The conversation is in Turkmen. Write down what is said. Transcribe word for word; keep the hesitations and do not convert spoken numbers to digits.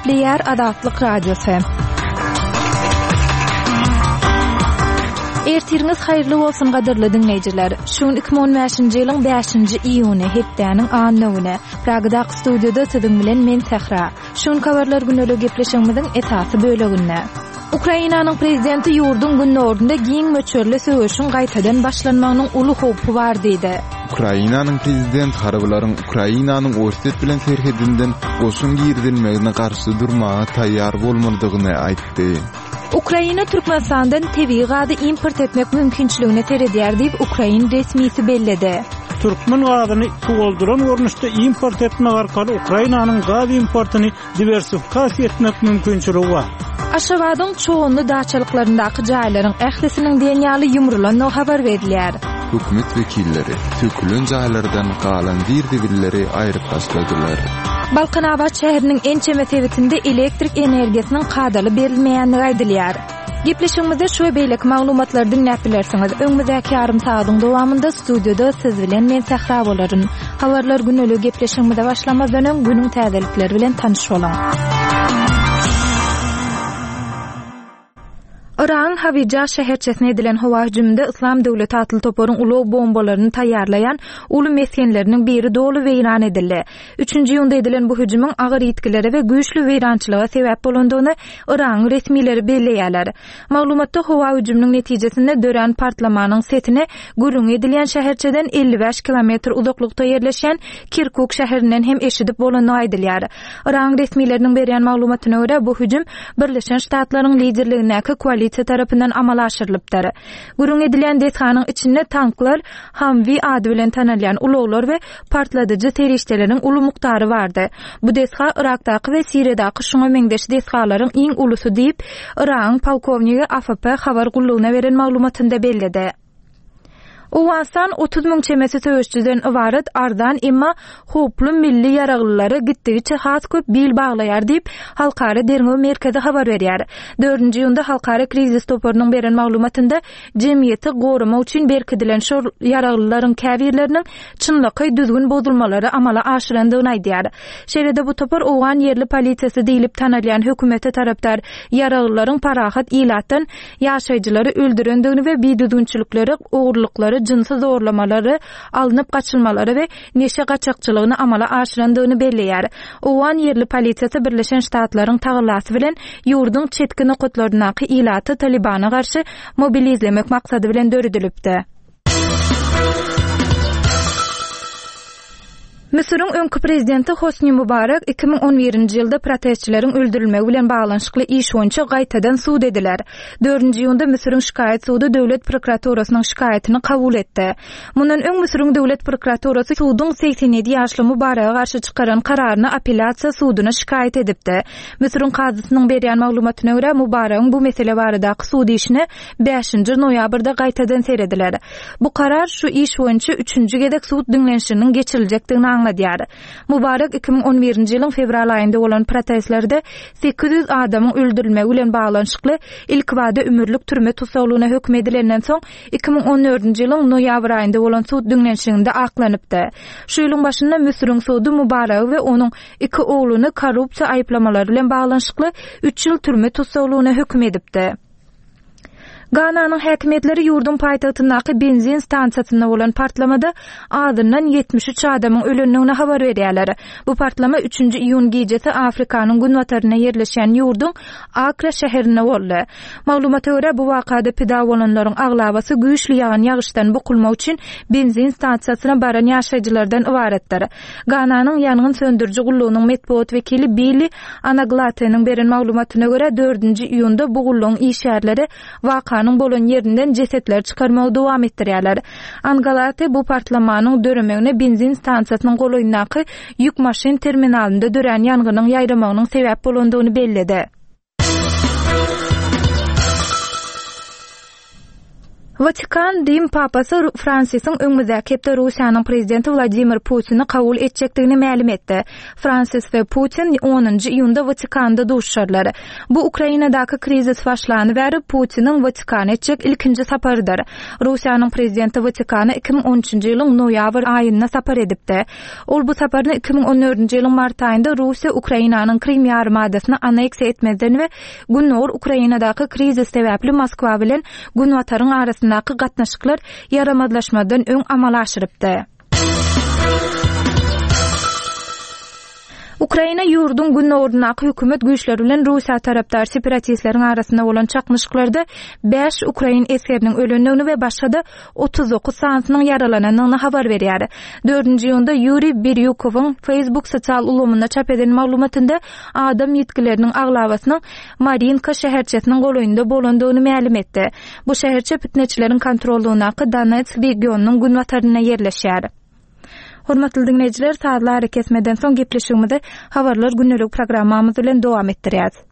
Näşriyat Azatlyk Radiosu. Ertiriniz hayırlı bolsun gaderly dinleýijiler. Şuň iki bin on beşinji ýylyň beşinji iýuny hepdäniň annawyny Pragda studiyada siziň bilen men Tehra. Şuň kabarlar güneli gepleşigimiziň esasy böleginde. Ukrainanyň prezidenti ýurdun günlerinde giň möçörli söwüşiň gaýtadan başlanmagynyň uly howpy bar diýdi. Ukrainanyň prezident harbylaryň Ukrainanyň orset bilen serhedinden goşun girdilmegine garşy durmaga taýýar bolmalydygyny aýtdy. Ukraina Türkmenistandan tebii gady import etmek mümkinçiligine teredýär diýip Ukraina resmisi belledi. Türkmen gazyny tugulduran görnüşde import etmek arkaly Ukrainanyň gaz importyny diversifikasiýa etmek mümkinçiligi bar. Aşgabatyň çoğunly daçalyklaryndaky jaýlaryň ählisiniň deňýaly ýumrulan habar berilýär. Hökümet wekilleri sökülen jaýlardan galan dirdibilleri aýryp taşladylar. Balkanabad şäheriniň ençe mesebetinde elektrik energiýasynyň kadaly berilmeýändigi aýdylýar. Gepleşigimizde şu beýlek maglumatlary dinläp bilersiňiz. Öňümüzdäki ýarym saýatyň dowamında studiýada siz bilen men Tehra bolaryn. Habarlar güneli gepleşigimizde başlamazdan öň günüň täzelikleri bilen tanyş bolan. Iran Havija şäherçesine edilen howa hüjüminde İslam Döwleti atly toparyň uly bombalaryny taýýarlayan uly meskenleriniň biri dolu weýran edildi. üçünji ýylda edilen bu hüjümüň agyr ýetkileri we güýçli weýrançylyga sebäp bolandygyny Iran resmileri belleýärler. Maglumatda howa hüjüminiň netijesinde dören partlamanyň setine gürüň edilen şäherçeden elli beş kilometr uzaklykda ýerleşen Kirkuk şäherinden hem eşidip bolanyny aýdylýar. Iran resmileriniň berýän maglumatyna görä bu hüjüm Birleşen Ştatlaryň liderligindäki koalisiýa tarapyndan amala aşyrylypdyr. Gürüň edilen dethanyň içinde tanklar, Humvee ady bilen tanylýan ulaglar we partladyjy terişdeleriň uly muktary bardy. Bu detha Irakdaky we Siriýadaky şoňa meňdeşi dethalaryň iň ulusy diýip Iran polkowniki A F P habar gullugyna beren maglumatynda belledi. Owasan otuz müň çemesi söwüşçüden ibaret ardan emma hoplu milli ýaraglylary gitdigiçe has köp bil baglaýar diýip Halkara Derňew merkezi habar berýär. dördünji ýylda Halkara krizis toparynyň beren maglumatynda jemgyýeti gorama üçin berkidilen şol ýaraglylaryň käbirleriniň çynlyky düzgün bozulmalary amala aşyrandygyny aýdýar. Şeýlede bu topar Owgan ýerli polisiýasy diýilip tanylýan hökümete tarapdar ýaraglylaryň parahat ilatdan ýaşaýjylary öldürendigini we biýdüzgünçilikleri, ogurlyklary, jinsy zorlamalary, alınıp gaçylmalary we neşe gaçakçylygyny amala aşyrandygyny belleýär. Owgan ýerli polisiýasy Birleşen Ştatlaryň tagylasy bilen ýurdun çetki nokatlarynaky ilaty Talibana garşy mobilizlemek maksady bilen döredilipdi. Mısır'ın öňkü prezidenti Hosni Mubarak iki bin on birinji ýylda protestçileriň öldürilmegi bilen baglanyşykly iş boýunça gaýtadan suud ediler. dördünji ýylda Mısır'ın şikayet suudy döwlet prokuraturasynyň şikayetini kabul etdi. Mundan öň Mısır'ın döwlet prokuraturasy suudun seksen ýedi ýaşly Mubarak'a garşy çykaran kararyny apelляsiýa suuduna şikayet edipdi. Mısır'ın kazysynyň berýän maglumatyna görä Mubarak'ın bu mesele baradaky suud işini beşinji noýabrda gaýtadan serediler. Bu karar şu iş boýunça üçünji gedek suud dinlenişiniň geçirilejekdigini anladýar. Mubarak iki bin on birinji ýylyň fevral aýynda bolan protestlerde sekiz yüz adamyň öldürilmegi bilen baglanyşykly ilk wada ömürlük türme tutsaglygyna hökm edilenden soň iki bin on dördünji ýylyň noýabr aýynda bolan suud dinlenişinde aklanypdy. Şu ýylyň başynda Müsürüň suudy Mubarak we onuň iki ogluny korrupsiýa aýplamalary bilen baglanyşykly üç ýyl türme tutsaglygyna hökm edipdi. Gananyň häkimetleri ýurdun paýtagtyndaky benzin stansiýasynda bolan partlamada adyndan yetmiş üç adamyň ölendigine habar berýärler. Bu partlama üçünji iýun gecesi Afrikanyň günwataryna ýerleşen ýurdun Akra şäherinde boldy. Maglumata görä bu wakada pida bolanlaryň aglabasy güýçli ýagan ýagyşdan bokulmak üçin benzin stansiýasyna baran ýaşaýjylardan ibaretdir. Gananyň ýangyn söndürji gullugynyň metbuat wekili Billy Anaglatenyň beren maglumatyna görä dördünji iýunda bu gullugyň işgärleri waka Anın bolan yerinden cesetler çıkarmagy dowam etdirýärler. Angalate bu partlamanyň döremegine benzin stansiýasynyň goloýundaky ýük maşyn terminalynda dören ýangınyň ýaýramagynyň sebäp bolandygyny belledi. Vatikan Dim papasy Fransisyň öňmüzdäki hepde Russiýanyň prezidenti Vladimir Putin'i kabul etjekdigini ma'lum etdi. Fransis we Putin onuncu iýunda Vatikanda duşşarlar. Bu Ukrainadaky krizis başlany bäri Putin'in Vatikana etjek ilkinji saparydyr. Russiýanyň prezidenti Vatikana iki bin on üçinji ýylyň noýabr aýynda sapar edipdi. Ol bu saparyny iki bin on dördünji ýylyň mart aýynda Russiýa Ukrainanyň Krim ýarymadasyna anneksiýa etmezden we Günnur Ukrainadaky krizis sebäpli Moskwa bilen Günwataryň arasynda gatnaşyklar yaramadlaşmadan öň amal aşyrypdy. Ukraina ýurdun Günnurdaky hökümet güýçleri bilen Russiýa tarapdar separatistleriň arasynda bolan çakmyşyklarda beş Ukrain eskeriniň ölendigini we başga da otuz dokuz sanynyň yaralananyny habar berýär. dördünji ýylda Yuri Beryukowyň Facebook sosial ulgamynda çap eden maglumatynda adam ýetkileriniň aglawasynyň Marinka şäherçesiniň golaýynda bolandygyny ma'lum etdi. Bu şäherçe pitneçileriň kontrolundaky Donetsk regionunyň Günwataryna yerleşýär. Hormatly dinleyijiler, saatlar kesmeden soň gepleşigimizde habarlar günnelik programmamyz bilen dowam etdirýäs.